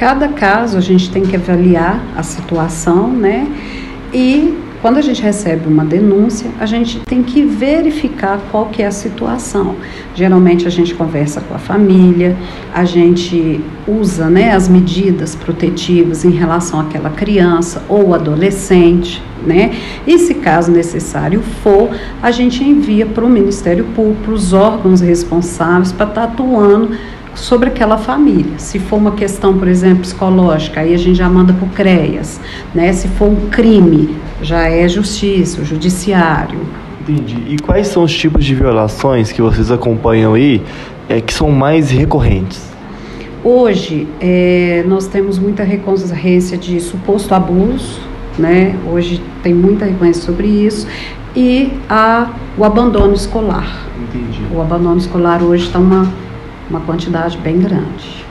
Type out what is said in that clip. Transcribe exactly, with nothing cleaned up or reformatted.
cada caso a gente tem que avaliar a situação, né? E quando a gente recebe uma denúncia, a gente tem que verificar qual que é a situação. Geralmente a gente conversa com a família, a gente usa, né, as medidas protetivas em relação àquela criança ou adolescente, né? E se caso necessário for, a gente envia para o Ministério Público, para os órgãos responsáveis para estar atuando sobre aquela família. Se for uma questão, por exemplo, psicológica, aí a gente já manda para o CREAS, né? Se for um crime, já é justiça, o judiciário. Entendi. E quais são os tipos de violações que vocês acompanham aí, é, que são mais recorrentes? Hoje, é, nós temos muita recorrência de suposto abuso, né? Hoje tem muita recorrência sobre isso, e a, o abandono escolar. Entendi. O abandono escolar hoje está uma uma quantidade bem grande.